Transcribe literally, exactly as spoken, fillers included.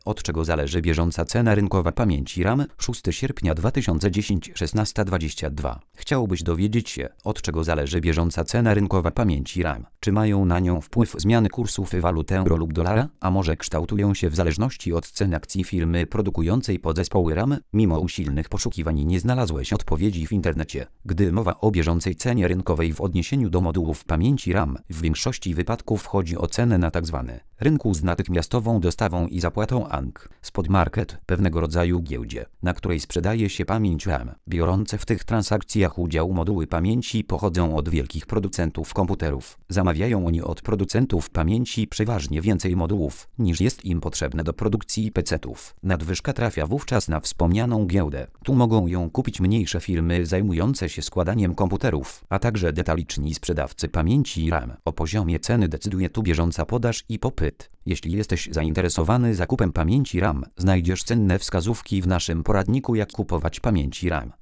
Od czego zależy bieżąca cena rynkowa pamięci RAM? szóstego sierpnia dwa tysiące dziesiątego, szesnasta dwadzieścia dwa. Chciałbyś dowiedzieć się, od czego zależy bieżąca cena rynkowa pamięci RAM? Czy mają na nią wpływ zmiany kursów walut euro lub dolara? A może kształtują się w zależności od cen akcji firmy produkującej podzespoły RAM? Mimo usilnych poszukiwań nie znalazłeś odpowiedzi w internecie. Gdy mowa o bieżącej cenie rynkowej w odniesieniu do modułów pamięci RAM, w większości wypadków chodzi o cenę na tzw. rynku z natychmiastową dostawą i zapłatą A N K, spot market, pewnego rodzaju giełdzie, na której sprzedaje się pamięć RAM. Biorące w tych transakcjach udział moduły pamięci pochodzą od wielkich producentów komputerów. Zamawiają oni od producentów pamięci przeważnie więcej modułów, niż jest im potrzebne do produkcji pecetów. Nadwyżka trafia wówczas na wspomnianą giełdę. Tu mogą ją kupić mniejsze firmy zajmujące się składaniem komputerów, a także detaliczni sprzedawcy pamięci RAM. O poziomie ceny decyduje tu bieżąca podaż i popyt. Jeśli jesteś zainteresowany zakupem pamięci RAM, znajdziesz cenne wskazówki w naszym poradniku, jak kupować pamięci RAM.